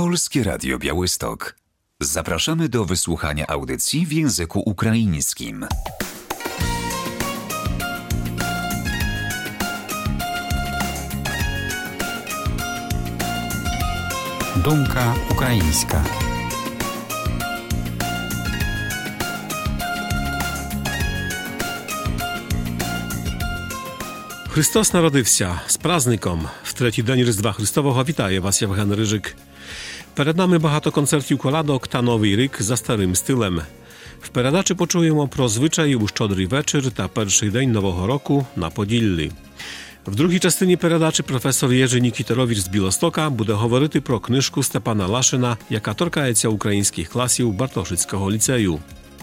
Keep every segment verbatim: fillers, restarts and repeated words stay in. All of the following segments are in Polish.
Polskie Radio Białystok. Zapraszamy do wysłuchania audycji w języku ukraińskim. Думка українська. Христос народився з праздником. В третій день Різдва Христового вітає вас Євген Рижик. Перед нами багато концертів колядок та Новий рік за старим стилем. В передачі почуємо про звичаї у Щодрий вечір та перший день Нового року на Поділлі. В другій частині передачі професор Єжи Нікітерович з Білостока буде говорити про книжку Степана Лашина, яка торкається українських класів Бартошицького ліцею.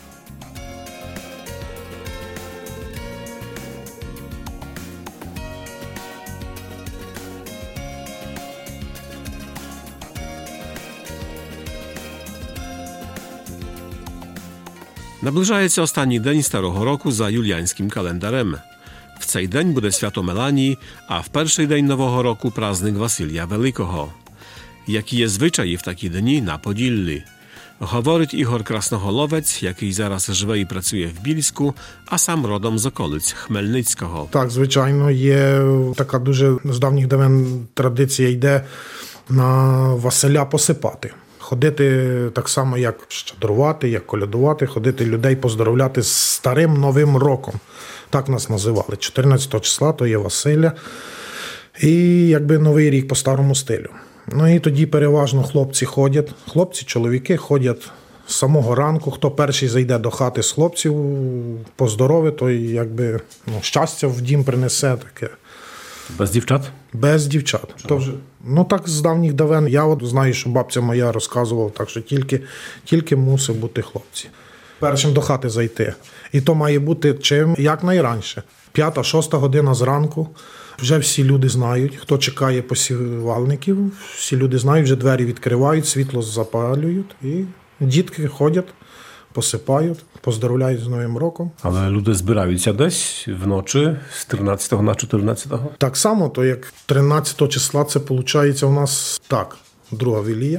Наближається останній день Старого року за юліанським календарем. В цей день буде свято Меланії, а в перший день Нового року праздник Василія Великого. Які є звичаї в такі дні на Поділлі? Говорить Ігор Красноголовець, який зараз живе і працює в Більську, а сам родом з околиць Хмельницького. Так, звичайно, є така дуже з давніх давен традиція йде на Василя посипати. Ходити так само, як щедрувати, як колядувати, ходити людей поздоровляти з старим Новим роком. Так нас називали. чотирнадцятого числа то є Василя. І якби Новий рік по старому стилю. Ну і тоді переважно хлопці ходять. Хлопці, чоловіки ходять з самого ранку. Хто перший зайде до хати з хлопців, поздоровить, то якби ну, щастя в дім принесе таке. Без дівчат? Без дівчат. То, ну так з давніх давен. Я от знаю, що бабця моя розказувала, так що тільки, тільки мусить бути хлопці. Першим до хати зайти. І то має бути чим, як найраньше. П'ята-шоста година зранку. Вже всі люди знають, хто чекає посівальників. Всі люди знають, вже двері відкривають, світло запалюють. І дітки ходять, посипають, поздоровляють з Новим роком. Але люди збираються десь вночі з тринадцятого на чотирнадцятого? Так само, то як тринадцятого числа це виходить у нас так, друга вілія.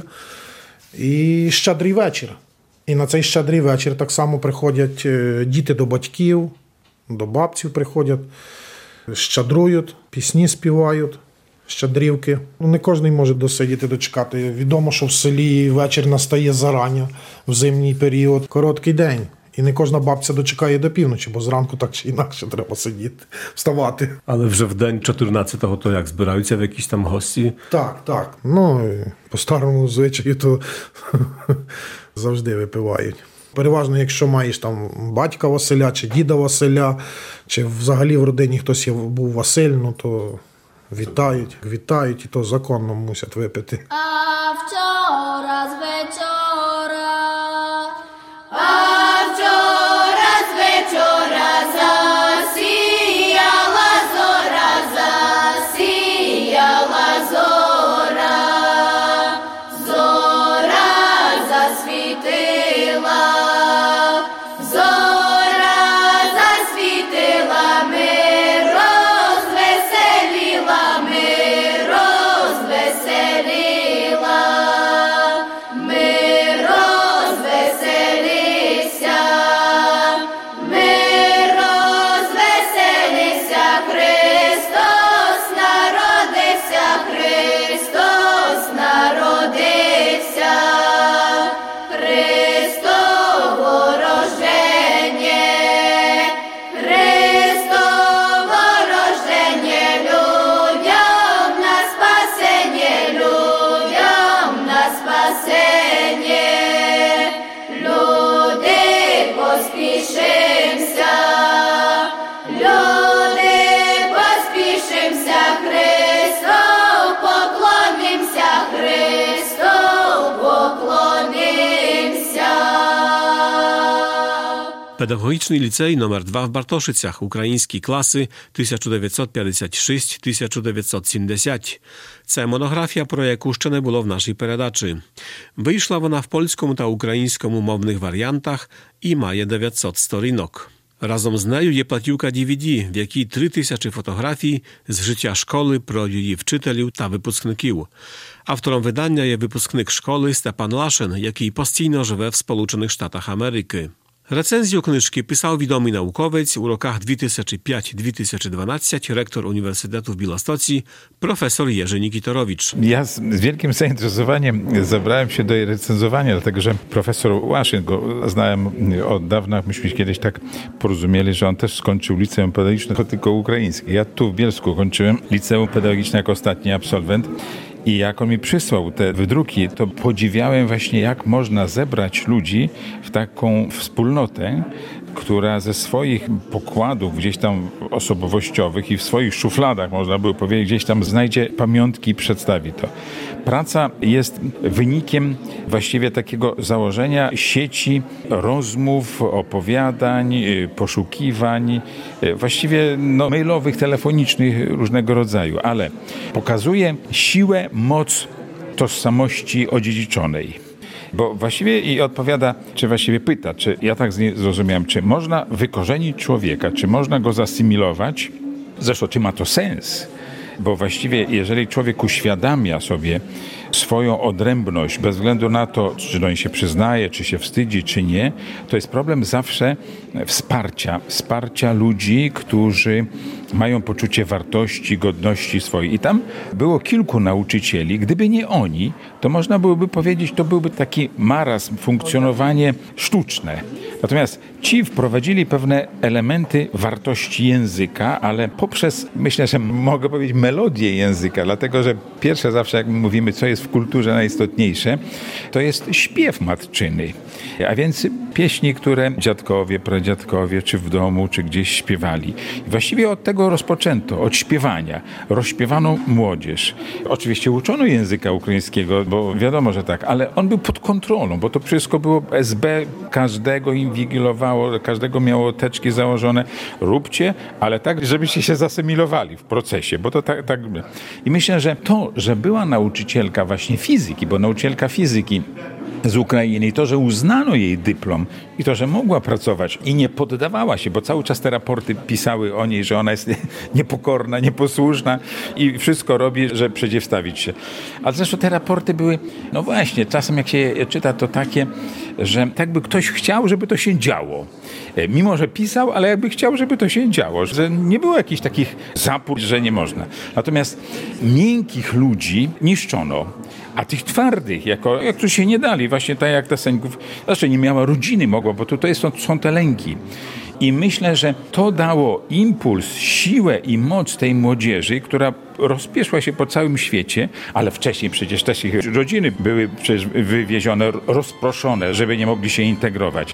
І щедрий вечір. І на цей щедрий вечір так само приходять діти до батьків, до бабців приходять, щедрують, пісні співають, щедрівки. Ну, не кожен може досидіти, дочекати. Відомо, що в селі вечір настає зарання, в зимній період, короткий день. І не кожна бабця дочекає до півночі, бо зранку так чи інакше треба сидіти, вставати. Але вже в день чотирнадцятого то як, збираються в якісь там гості? Так, так. Ну, по старому звичаю то завжди випивають. Переважно, якщо маєш там батька Василя, чи діда Василя, чи взагалі в родині хтось був Василь, ну то вітають, вітають, і то законно мусять випити. А вчора з вечора, а вчора з вечора засіяла зора, засіяла зора, зора засвітила, зора засвітила, ми розвеселіла, ми розвеселіла, ми розвеселися, ми розвеселися, Христос народився, Христос народився, Христово рождення, Христово рождення, людям на спасення, людям на спасення, люди поспішимся, люди поспішимся, Христу поклонимся, Христу поклонимся. Педагогічний ліцей номер два в Бартошицях, українські класи тисяча дев'ятсот п'ятдесят шість - тисяча дев'ятсот сімдесят. Це монографія, про яку ще не було в нашій передачі. Вийшла вона в польському та українському мовних варіантах і має дев'ятсот сторінок. Разом з нею є платівка ді ві ді, в якій три тисячі фотографій з життя школи про її вчителів та випускників. Автором видання є випускник школи Степан Лашен, який постійно живе в Сполучених Штатах Америки. Recenzję knyżki pisał widomy naukowiec u rokach dwa tysiące piąty do dwa tysiące dwunastego, rektor Uniwersytetu w Białostoczi, profesor Jerzy Nikitorowicz. Ja z, z wielkim zainteresowaniem zabrałem się do jej recenzowania, dlatego że profesor Łaszyn go znałem od dawna. Myśmy kiedyś tak porozumieli, że on też skończył liceum pedagogiczne, tylko ukraińskie. Ja tu w Bielsku kończyłem liceum pedagogiczne jako ostatni absolwent. I jak on mi przysłał te wydruki, to podziwiałem właśnie, jak można zebrać ludzi w taką wspólnotę, która ze swoich pokładów gdzieś tam osobowościowych i w swoich szufladach, można by powiedzieć, gdzieś tam znajdzie pamiątki i przedstawi to. Praca jest wynikiem właściwie takiego założenia sieci rozmów, opowiadań, poszukiwań, właściwie no, mailowych, telefonicznych różnego rodzaju, ale pokazuje siłę, moc tożsamości odziedziczonej. Bo właściwie i odpowiada, czy właściwie pyta, czy ja tak zrozumiałem, czy można wykorzenić człowieka, czy można go zasymilować, zresztą czy ma to sens. Bo właściwie jeżeli człowiek uświadamia sobie swoją odrębność, bez względu na to, czy do niej się przyznaje, czy się wstydzi, czy nie, to jest problem zawsze wsparcia, wsparcia ludzi, którzy mają poczucie wartości, godności swojej. I tam było kilku nauczycieli. Gdyby nie oni, to można byłoby powiedzieć, to byłby taki marazm, funkcjonowanie sztuczne. Natomiast ci wprowadzili pewne elementy wartości języka, ale poprzez, myślę, że mogę powiedzieć, melodię języka, dlatego że pierwsze zawsze, jak mówimy, co jest w kulturze najistotniejsze, to jest śpiew matczyny. A więc pieśni, które dziadkowie, pradziadkowie, czy w domu, czy gdzieś śpiewali. I właściwie od tego rozpoczęto, od śpiewania. Rozśpiewano młodzież. Oczywiście uczono języka ukraińskiego, bo wiadomo, że tak, ale on był pod kontrolą, bo to wszystko było es be, każdego inwigilowało, każdego miało teczki założone. Róbcie, ale tak, żebyście się zasymilowali w procesie, bo to tak, tak. I myślę, że to, że była nauczycielka właśnie fizyki, bo nauczycielka fizyki z Ukrainy i to, że uznano jej dyplom i to, że mogła pracować i nie poddawała się, bo cały czas te raporty pisały o niej, że ona jest niepokorna, nieposłuszna i wszystko robi, żeby przeciwstawić się. A zresztą te raporty były, no właśnie, czasem jak się je czyta, to takie, że tak by ktoś chciał, żeby to się działo. Mimo, że pisał, ale jakby chciał, żeby to się działo, że nie było jakichś takich zapór, że nie można. Natomiast miękkich ludzi niszczono, a tych twardych, jako, jak tu się nie dali, właśnie tak jak ta Senków, znaczy nie miała rodziny, mogła, bo tutaj są, są te lęki. I myślę, że to dało impuls, siłę i moc tej młodzieży, która rozpieszła się po całym świecie, ale wcześniej przecież też ich rodziny były przecież wywiezione, rozproszone, żeby nie mogli się integrować.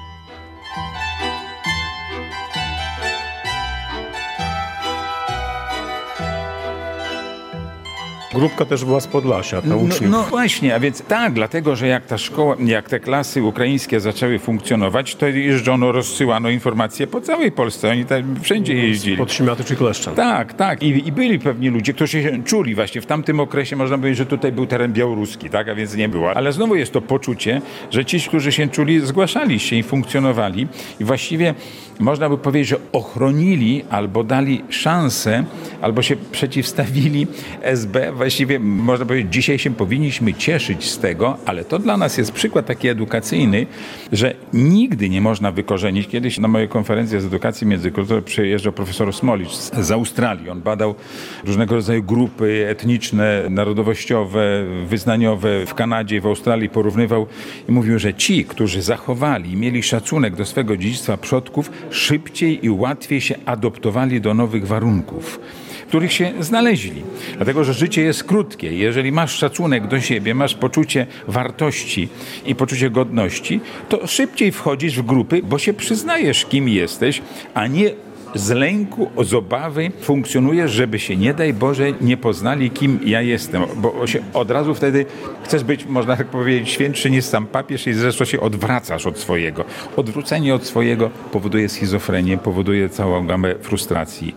Grupka też była z Podlasia, ta No, uczniów. no właśnie, a więc tak, dlatego, że jak ta szkoła, jak te klasy ukraińskie zaczęły funkcjonować, to jeżdżono, rozsyłano informacje po całej Polsce. Oni tam wszędzie jeździli. Pod Siemiaty czy Kleszczan. Tak, tak. I, I byli pewni ludzie, którzy się czuli właśnie w tamtym okresie, można powiedzieć, że tutaj był teren białoruski, tak, a więc nie było. Ale znowu jest to poczucie, że ci, którzy się czuli, zgłaszali się i funkcjonowali i właściwie można by powiedzieć, że ochronili albo dali szansę, albo się przeciwstawili es be. Właściwie można powiedzieć, dzisiaj się powinniśmy cieszyć z tego, ale to dla nas jest przykład taki edukacyjny, że nigdy nie można wykorzenić. Kiedyś na mojej konferencji z edukacji międzykulturowej przyjeżdżał profesor Smolicz z Australii. On badał różnego rodzaju grupy etniczne, narodowościowe, wyznaniowe w Kanadzie, w Australii, porównywał i mówił, że ci, którzy zachowali i mieli szacunek do swego dziedzictwa przodków, szybciej i łatwiej się adoptowali do nowych warunków, w których się znaleźli. Dlatego, że życie jest krótkie. Jeżeli masz szacunek do siebie, masz poczucie wartości i poczucie godności, to szybciej wchodzisz w grupy, bo się przyznajesz, kim jesteś, a nie z lęku, z obawy funkcjonujesz, żeby się, nie daj Boże, nie poznali, kim ja jestem. Bo się od razu wtedy chcesz być, można tak powiedzieć, świętszy niż sam papież i zresztą się odwracasz od swojego. Odwrócenie od swojego powoduje schizofrenię, powoduje całą gamę frustracji.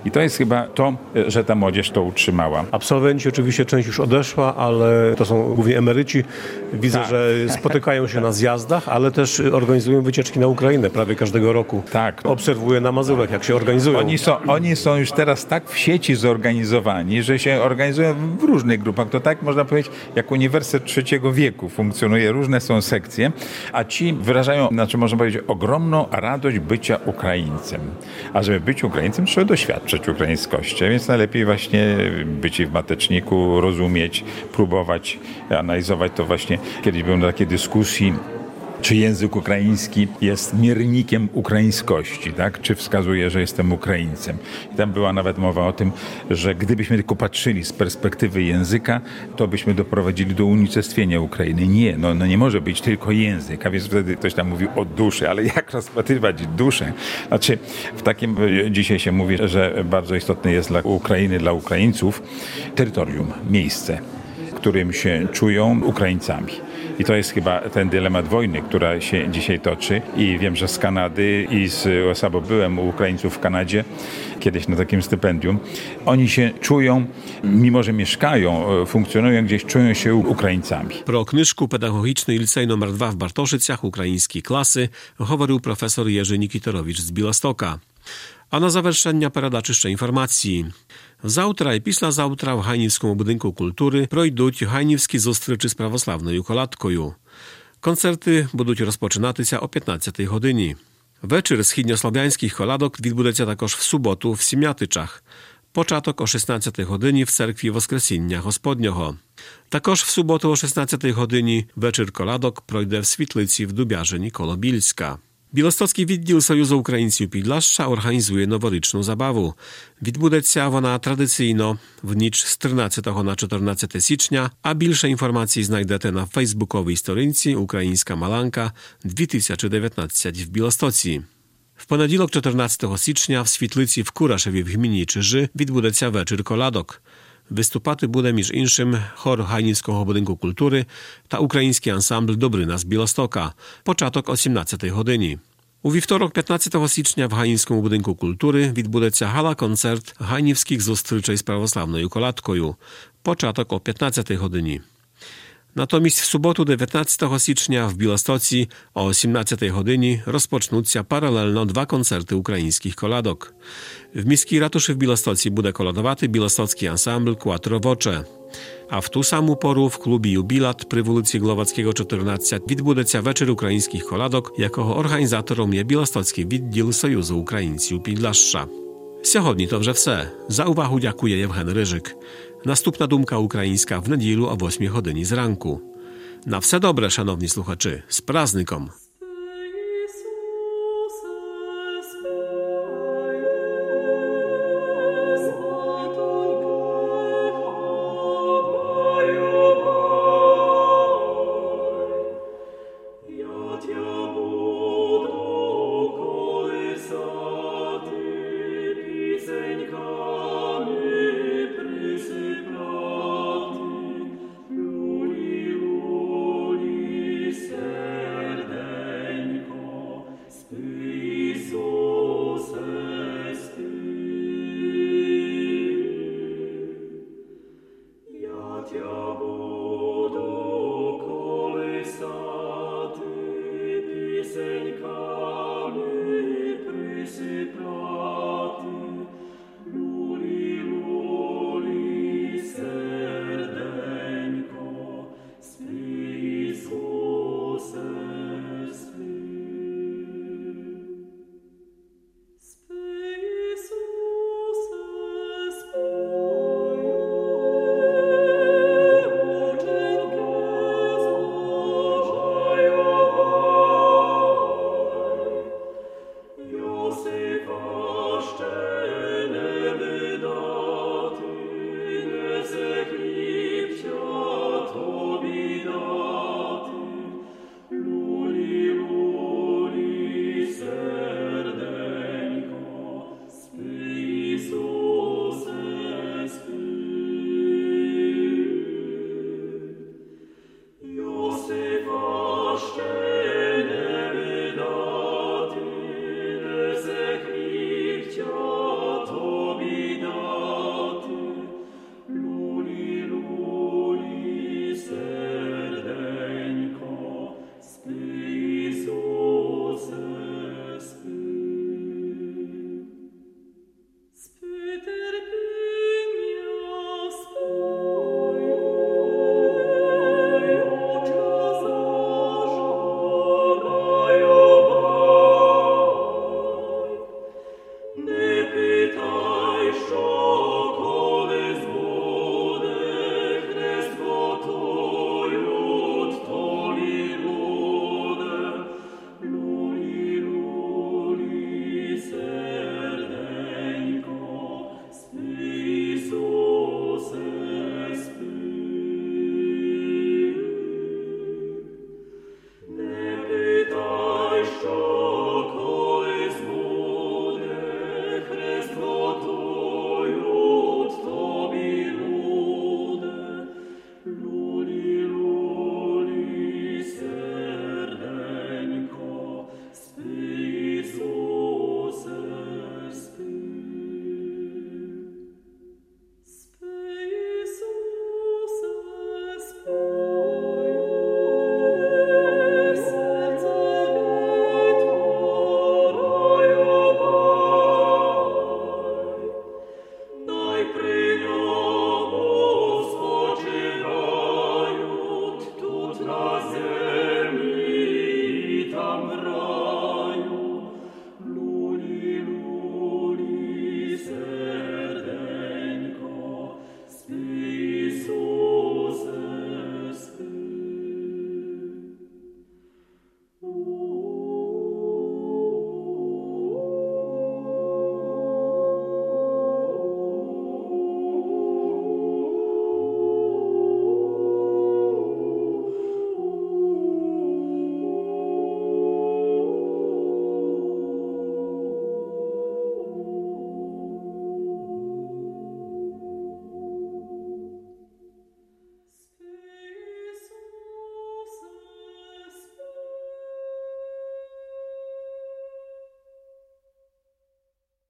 I to jest chyba to, że ta młodzież to utrzymała. Absolwenci oczywiście część już odeszła, ale to są głównie emeryci. Widzę, Tak. że spotykają się na zjazdach, ale też organizują wycieczki na Ukrainę prawie każdego roku. Tak. Obserwuję na Mazurach, jak się organizują. Oni są, oni są już teraz tak w sieci zorganizowani, że się organizują w różnych grupach. To tak można powiedzieć, jak Uniwersytet Trzeciego Wieku funkcjonuje, różne są sekcje, a ci wyrażają, znaczy można powiedzieć, ogromną radość bycia Ukraińcem. A żeby być Ukraińcem, trzeba doświadczyć ukraińskości, więc najlepiej właśnie być w mateczniku, rozumieć, próbować analizować to właśnie. Kiedyś byłem na takiej dyskusji, czy język ukraiński jest miernikiem ukraińskości, tak? Czy wskazuje, że jestem Ukraińcem. I tam była nawet mowa o tym, że gdybyśmy tylko patrzyli z perspektywy języka, to byśmy doprowadzili do unicestwienia Ukrainy. Nie, no, no nie może być tylko język, a więc wtedy ktoś tam mówił o duszy, ale jak rozpatrywać duszę? Znaczy, w takim, dzisiaj się mówi, że bardzo istotne jest dla Ukrainy, dla Ukraińców terytorium, miejsce, w którym się czują Ukraińcami. I to jest chyba ten dylemat wojny, która się dzisiaj toczy. I wiem, że z Kanady i z U S A, bo byłem u Ukraińców w Kanadzie kiedyś na takim stypendium. Oni się czują, mimo że mieszkają, funkcjonują gdzieś, czują się Ukraińcami. Про книжку «Педагогічний ліцей номер два в Бартошицях. Українські класи» говорив професор Jerzy Nikitorowicz z Białegostoka. A na завершення передачі ще інформації. Завтра і післязавтра в Ганівському будинку культури пройдуть ганівські зустрічі з православною колядкою. Концерти будуть розпочинатися о п'ятнадцятій годині. Вечір східнослов'янських колядок відбудеться також в суботу в Сім'ятичах. Початок о шістнадцятій годині в церкві Воскресіння Господнього. Також в суботу о шістнадцятій годині вечір колядок пройде в Світлиці в Дубяжині коло Більська. Білостocki відділ Союзу українців Підляшша організує новорічну забаву. Відбудеться вона традиційно в ніч з тринадцятого на чотирнадцяте січня, а більше інформації знайдете на фейсбуковій сторінці «Українська Маланка дві тисячі дев'ятнадцять» в Білостоці. W poniedziałek czternastego stycznia w Świetlicy w Kuraszewie w gminie Czyży відбудеться вечір колядок. Wystupati буде між іншим хор Ганівського будинку культури та український ансамбль «Добрина» з Білостока. Початок о сімнадцятій годині. У вівторок п'ятнадцятого січня в Ганівському будинку культури відбудеться гала-концерт ганівських зустрічей з православною колядкою. Початок о п'ятнадцятій годині. Натомість в суботу дев'ятнадцятого січня в Білостоці о сімнадцятій годині розпочнуться паралельно два концерти українських колядок. W Miejskiej Ratuszy w Białostocku буде колядувати білостocki ансамбль Quattro Voce. A w tu samą porę w klubie Jubilat przy ulicy Głowackiego czternaście відбудеться вечір українських колядок, якого організатором є Білостocki відділ Союзу українців Підляшша. Сьогодні то вже все. За увагу дякує Євген Рижик. Наступна думка українська в неділю о восьмій годині зранку. Na все добре, szanowni słuchacze, z praznikom!